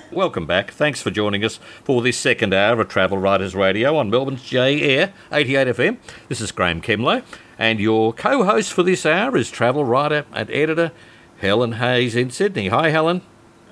Welcome back. Thanks for joining us for this second hour of Travel Writers Radio on Melbourne's J Air 88 FM. This is Graham Kimlow, and your co-host for this hour is travel writer and editor Helen Hayes in Sydney. Hi, Helen.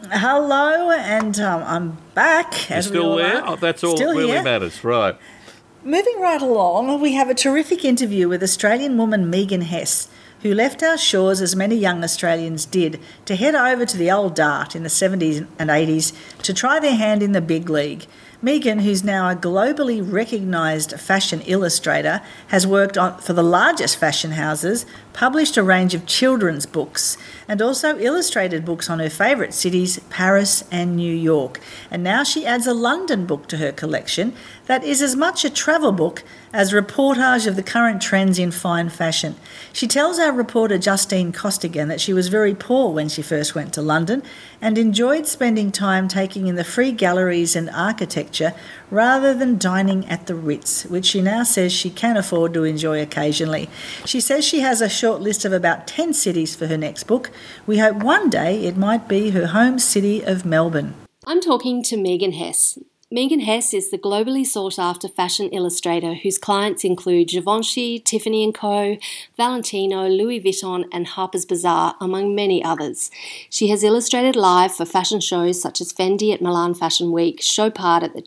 Hello, and I'm back. You're still there? Oh, that's all that really matters, right. Moving right along, we have a terrific interview with Australian woman Megan Hess, who left our shores as many young Australians did to head over to the old dart in the 70s and 80s to try their hand in the big league. Megan, who's now a globally recognised fashion illustrator, has worked for the largest fashion houses, published a range of children's books, and also illustrated books on her favourite cities, Paris and New York. And now she adds a London book to her collection that is as much a travel book as a reportage of the current trends in fine fashion. She tells our reporter Justine Costigan that she was very poor when she first went to London and enjoyed spending time taking in the free galleries and architecture rather than dining at the Ritz, which she now says she can afford to enjoy occasionally. She says she has a short list of about 10 cities for her next book. We hope one day it might be her home city of Melbourne. I'm talking to Megan Hess. Megan Hess is the globally sought-after fashion illustrator whose clients include Givenchy, Tiffany & Co., Valentino, Louis Vuitton and Harper's Bazaar, among many others. She has illustrated live for fashion shows such as Fendi at Milan Fashion Week, Chopard at the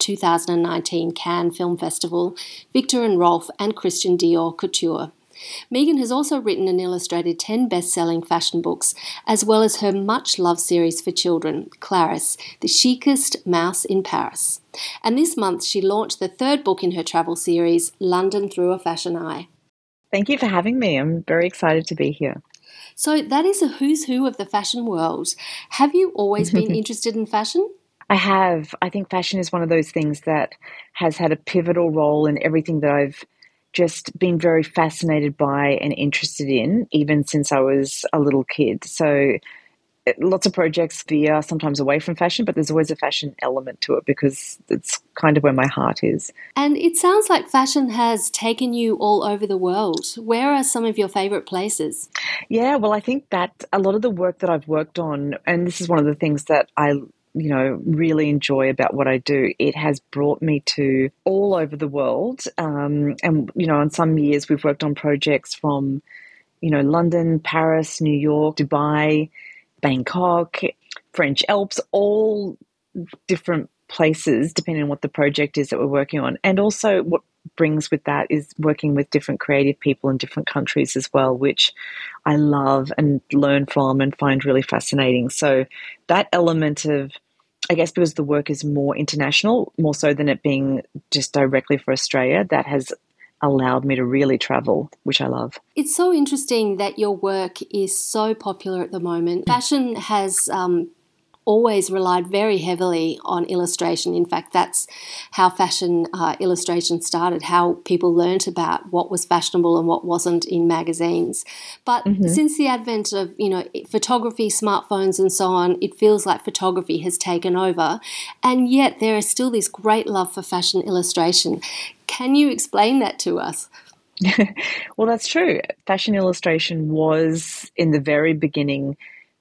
2019 Cannes Film Festival, Viktor and Rolf and Christian Dior Couture. Megan has also written and illustrated 10 best-selling fashion books, as well as her much-loved series for children, Clarisse, the chicest mouse in Paris. And this month she launched the third book in her travel series, London Through a Fashion Eye. Thank you for having me. I'm very excited to be here. So that is a who's who of the fashion world. Have you always been interested in fashion? I have. I think fashion is one of those things that has had a pivotal role in everything that I've just been very fascinated by and interested in, even since I was a little kid. So lots of projects veer sometimes away from fashion, but there's always a fashion element to it because it's kind of where my heart is. And it sounds like fashion has taken you all over the world. Where are some of your favourite places? Yeah, well, I think that a lot of the work that I've worked on, and this is one of the things that I really enjoy about what I do. It has brought me to all over the world. And, in some years we've worked on projects from, London, Paris, New York, Dubai, Bangkok, French Alps, all different places, depending on what the project is that we're working on. And also what brings with that is working with different creative people in different countries as well, which I love and learn from and find really fascinating. So that element of, I guess because the work is more international, more so than it being just directly for Australia, that has allowed me to really travel, which I love. It's so interesting that your work is so popular at the moment. Fashion has always relied very heavily on illustration. In fact, that's how fashion illustration started, how people learnt about what was fashionable and what wasn't in magazines. But since the advent of, photography, smartphones and so on, it feels like photography has taken over. And yet there is still this great love for fashion illustration. Can you explain that to us? Well, that's true. Fashion illustration was, in the very beginning,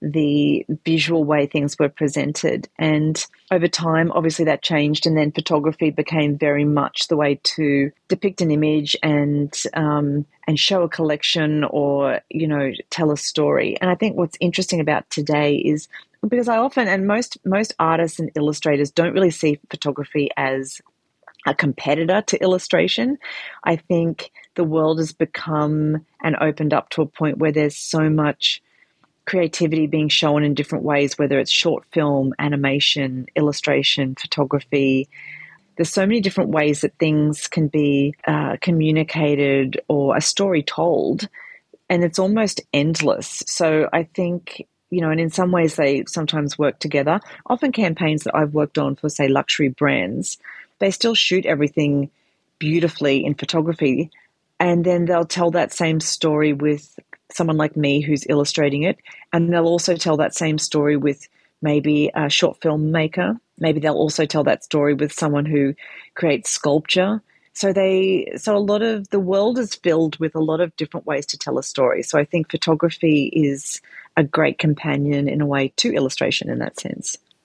the visual way things were presented. And over time, obviously that changed. And then photography became very much the way to depict an image and show a collection or, tell a story. And I think what's interesting about today is because I often, and most artists and illustrators don't really see photography as a competitor to illustration. I think the world has become and opened up to a point where there's so much creativity being shown in different ways, whether it's short film, animation, illustration, photography. There's so many different ways that things can be communicated or a story told, and it's almost endless. So I think, and in some ways they sometimes work together. Often campaigns that I've worked on for, say, luxury brands, they still shoot everything beautifully in photography, and then they'll tell that same story with someone like me who's illustrating it, and they'll also tell that same story with maybe a short film maker. Maybe they'll also tell that story with someone who creates sculpture. So a lot of the world is filled with a lot of different ways to tell a story. So I think photography is a great companion in a way to illustration in that sense.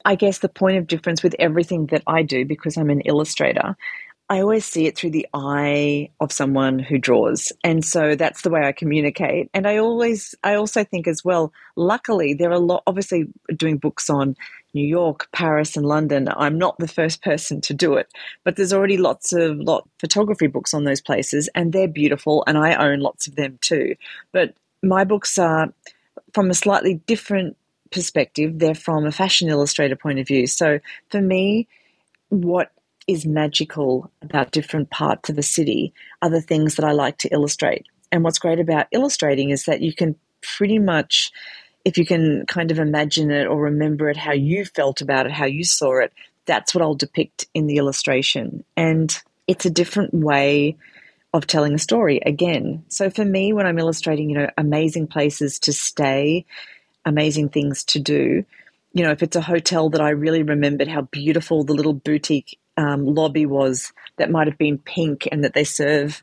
I guess the point of difference with everything that I do, because I'm an illustrator, I always see it through the eye of someone who draws. And so that's the way I communicate. And I also think as well, luckily, there are a lot, obviously, doing books on New York, Paris, and London. I'm not the first person to do it, but there's already lots of photography books on those places, and they're beautiful, and I own lots of them too. But my books are from a slightly different perspective. They're from a fashion illustrator point of view. So for me, what is magical about different parts of a city are the things that I like to illustrate. And what's great about illustrating is that you can pretty much, if you can kind of imagine it or remember it, how you felt about it, how you saw it, that's what I'll depict in the illustration. And it's a different way of telling a story again. So for me, when I'm illustrating, amazing places to stay, amazing things to do, if it's a hotel that I really remembered how beautiful the little boutique lobby was, that might have been pink, and that they serve,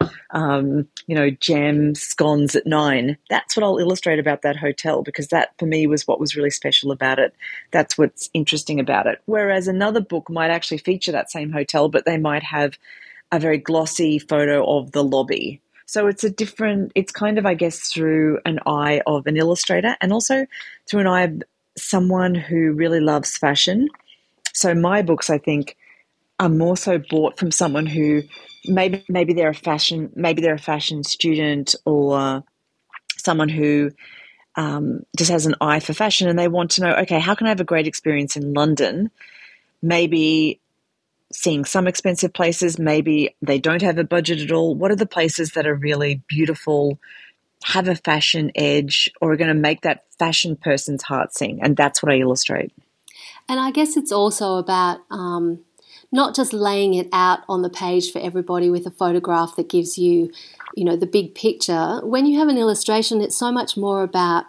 jam scones at 9. That's what I'll illustrate about that hotel, because that for me was what was really special about it. That's what's interesting about it. Whereas another book might actually feature that same hotel, but they might have a very glossy photo of the lobby. So it's kind of, I guess, through an eye of an illustrator, and also through an eye of someone who really loves fashion. So my books, I think, are more so bought from someone who maybe they're a fashion student, or someone who just has an eye for fashion, and they want to know, okay, how can I have a great experience in London? Maybe seeing some expensive places, maybe they don't have a budget at all. What are the places that are really beautiful, have a fashion edge, or are going to make that fashion person's heart sing? And that's what I illustrate. And I guess it's also about not just laying it out on the page for everybody with a photograph that gives you, the big picture. When you have an illustration, it's so much more about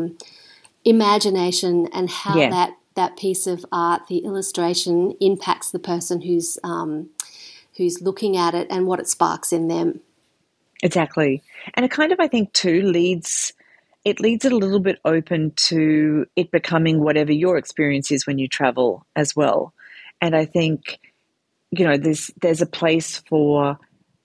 imagination and how that piece of art, the illustration, impacts the person who's looking at it and what it sparks in them. Exactly. And it kind of, I think, too, leads it a little bit open to it becoming whatever your experience is when you travel as well. And I think, there's a place for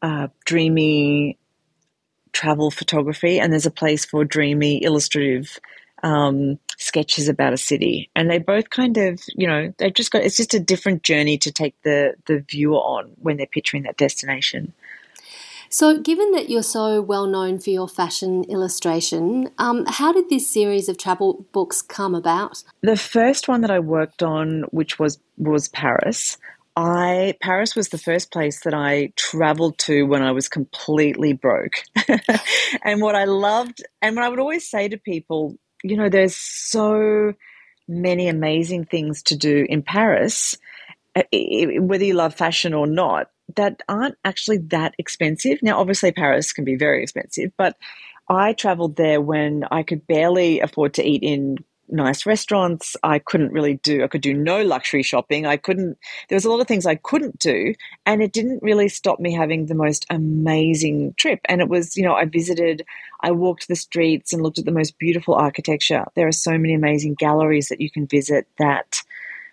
dreamy travel photography, and there's a place for dreamy illustrative sketches about a city. And they both kind of, it's just a different journey to take the viewer on when they're picturing that destination. So given that you're so well known for your fashion illustration, how did this series of travel books come about? The first one that I worked on, which was Paris, Paris was the first place that I traveled to when I was completely broke. And what I loved, and what I would always say to people, there's so many amazing things to do in Paris, whether you love fashion or not, that aren't actually that expensive. Now, obviously, Paris can be very expensive, but I traveled there when I could barely afford to eat in nice restaurants. I could do no luxury shopping. There was a lot of things I couldn't do, and it didn't really stop me having the most amazing trip. And it was, I walked the streets and looked at the most beautiful architecture. There are so many amazing galleries that you can visit that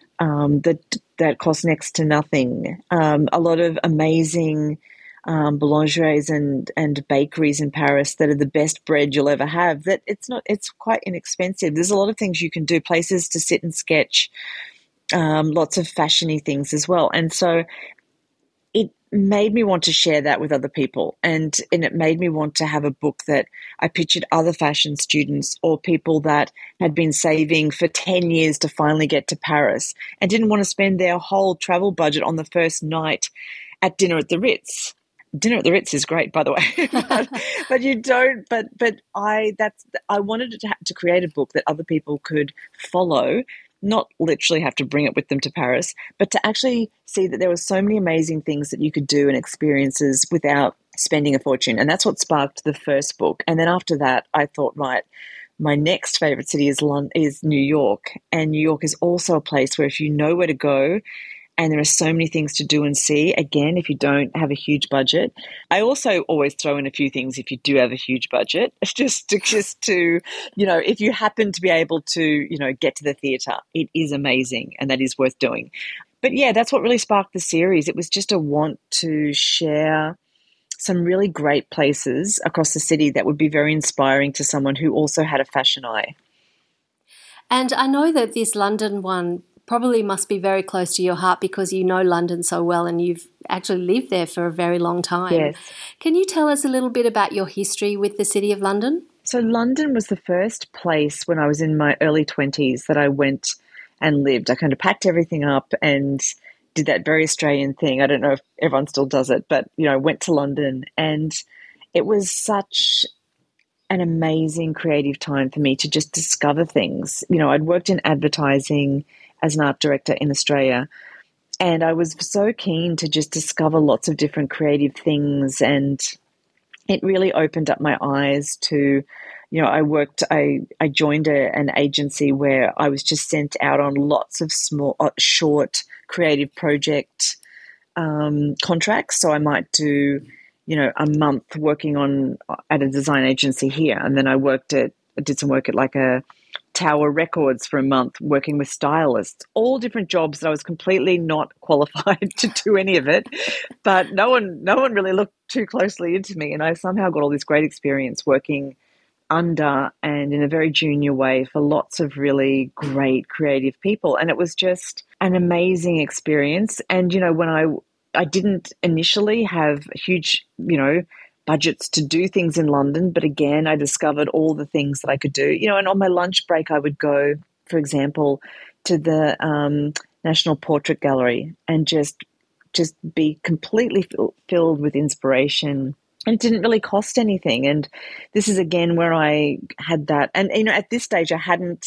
cost next to nothing. A lot of amazing boulangeries and bakeries in Paris that are the best bread you'll ever have. It's quite inexpensive. There's a lot of things you can do, places to sit and sketch, lots of fashiony things as well. And so it made me want to share that with other people, and it made me want to have a book that I pictured other fashion students or people that had been saving for 10 years to finally get to Paris and didn't want to spend their whole travel budget on the first night at dinner at the Ritz. Dinner at the Ritz is great, by the way, but you don't. But I wanted to create a book that other people could follow, not literally have to bring it with them to Paris, but to actually see that there were so many amazing things that you could do and experiences without spending a fortune. And that's what sparked the first book. And then after that, I thought, right, my next favorite city is New York. And New York is also a place where if you know where to go and there are so many things to do and see, again, if you don't have a huge budget. I also always throw in a few things if you do have a huge budget, just to, if you happen to be able to, get to the theatre, it is amazing and that is worth doing. But yeah, that's what really sparked the series. It was just a want to share some really great places across the city that would be very inspiring to someone who also had a fashion eye. And I know that this London one probably must be very close to your heart because you know London so well and you've actually lived there for a very long time. Yes. Can you tell us a little bit about your history with the City of London? So London was the first place when I was in my early 20s that I went and lived. I kind of packed everything up and did that very Australian thing. I don't know if everyone still does it, but, went to London, and it was such an amazing creative time for me to just discover things. I'd worked in advertising as an art director in Australia, and I was so keen to just discover lots of different creative things, and it really opened up my eyes to, I joined an agency where I was just sent out on lots of small, short creative project contracts. So I might do, a month working at a design agency here. And then I did some work at like a Tower Records for a month, working with stylists, all different jobs that I was completely not qualified to do any of it. But no one really looked too closely into me. And I somehow got all this great experience working under and in a very junior way for lots of really great creative people. And it was just an amazing experience. And, when I didn't initially have huge, budgets to do things in London, but again, I discovered all the things that I could do. And on my lunch break, I would go, for example, to the National Portrait Gallery and just be completely filled with inspiration. And it didn't really cost anything. And this is again where I had that. And at this stage, I hadn't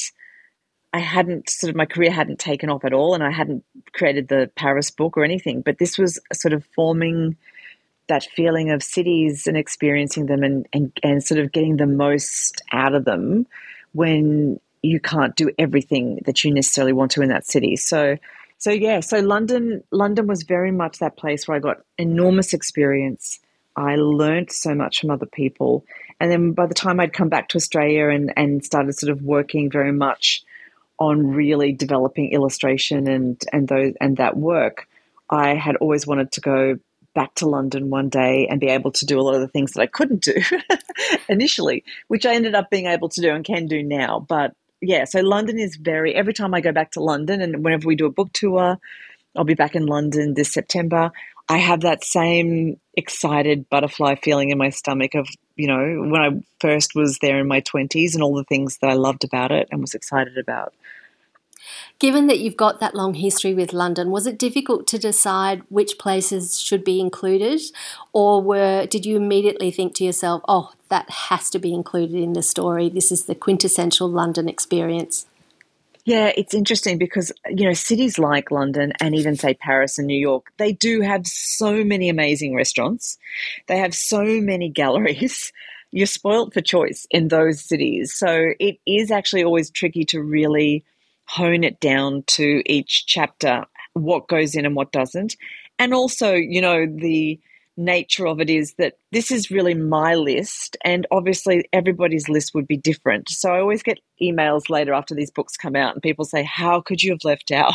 sort of, my career hadn't taken off at all, and I hadn't created the Paris book or anything. But this was sort of forming that feeling of cities and experiencing them and sort of getting the most out of them when you can't do everything that you necessarily want to in that city. So London was very much that place where I got enormous experience. I learned so much from other people. And then by the time I'd come back to Australia and started sort of working very much on really developing illustration and that work, I had always wanted to go back to London one day and be able to do a lot of the things that I couldn't do initially, which I ended up being able to do and can do now. But yeah, so London is every time I go back to London, and whenever we do a book tour, I'll be back in London this September, I have that same excited butterfly feeling in my stomach of, when I first was there in my 20s and all the things that I loved about it and was excited about. Given that you've got that long history with London, was it difficult to decide which places should be included, or did you immediately think to yourself, oh, that has to be included in the story, this is the quintessential London experience? Yeah, it's interesting because, cities like London and even, say, Paris and New York, they do have so many amazing restaurants. They have so many galleries. You're spoilt for choice in those cities. So it is actually always tricky to really hone it down to each chapter, what goes in and what doesn't. And also, the nature of it is that this is really my list, and obviously everybody's list would be different. So I always get emails later after these books come out and people say, how could you have left out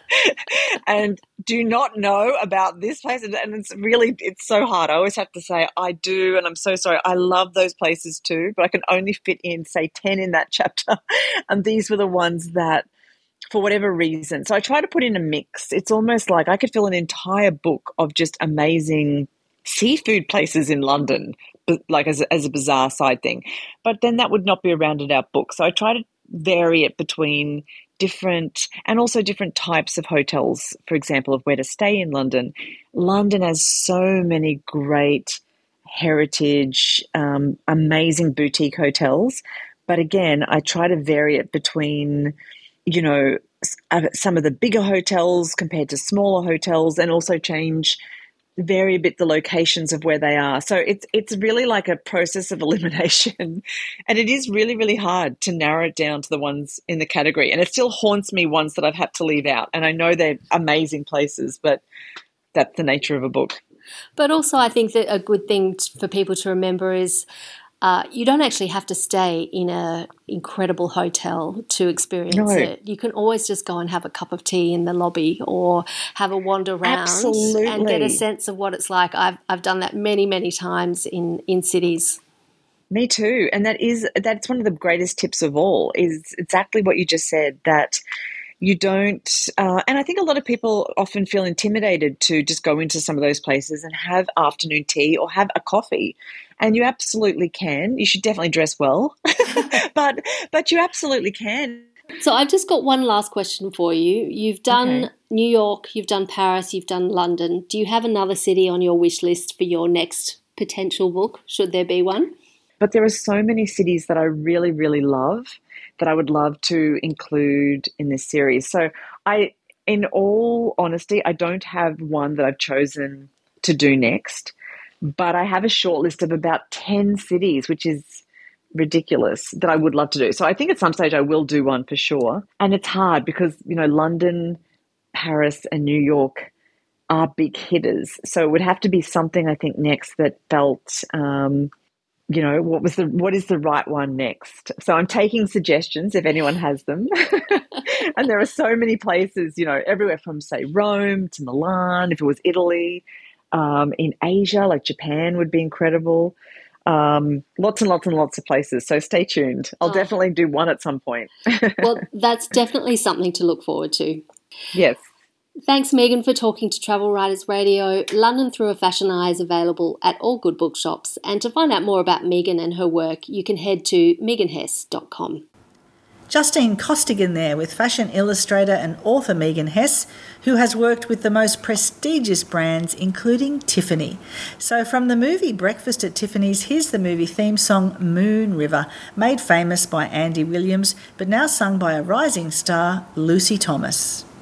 and do not know about this place? And it's so hard. I always have to say I do, and I'm so sorry. I love those places too, but I can only fit in, say, 10 in that chapter. And these were the ones that, for whatever reason. So I try to put in a mix. It's almost like I could fill an entire book of just amazing seafood places in London, like as a bizarre side thing. But then that would not be a rounded out book. So I try to vary it between different types of hotels, for example, of where to stay in London. London has so many great heritage, amazing boutique hotels. But again, I try to vary it between, some of the bigger hotels compared to smaller hotels, and also change vary a bit the locations of where they are. So it's really like a process of elimination. And it is really, really hard to narrow it down to the ones in the category. And it still haunts me ones that I've had to leave out. And I know they're amazing places, but that's the nature of a book. But also I think that a good thing for people to remember is you don't actually have to stay in an incredible hotel to experience it. You can always just go and have a cup of tea in the lobby or have a wander around and get a sense of what it's like. I've done that many, many times in cities. Me too. And that's one of the greatest tips of all, is exactly what you just said, that you don't, and I think a lot of people often feel intimidated to just go into some of those places and have afternoon tea or have a coffee. And you absolutely can. You should definitely dress well, but you absolutely can. So I've just got one last question for you. You've done New York, you've done Paris, you've done London. Do you have another city on your wish list for your next potential book, should there be one? But there are so many cities that I really, really love that I would love to include in this series. So in all honesty, I don't have one that I've chosen to do next, but I have a short list of about 10 cities, which is ridiculous, that I would love to do. So I think at some stage I will do one for sure. And it's hard because, London, Paris and New York are big hitters. So it would have to be something, I think, next that felt what is the right one next? So I'm taking suggestions if anyone has them. And there are so many places, everywhere from, say, Rome to Milan, if it was Italy, in Asia, like Japan would be incredible. Lots and lots and lots of places. So stay tuned. I'll definitely do one at some point. Well, that's definitely something to look forward to. Yes. Thanks, Megan, for talking to Travel Writers Radio. London Through a Fashion Eye is available at all good bookshops. And to find out more about Megan and her work, you can head to meganhess.com. Justine Costigan there with fashion illustrator and author Megan Hess, who has worked with the most prestigious brands, including Tiffany. So from the movie Breakfast at Tiffany's, here's the movie theme song Moon River, made famous by Andy Williams, but now sung by a rising star, Lucy Thomas.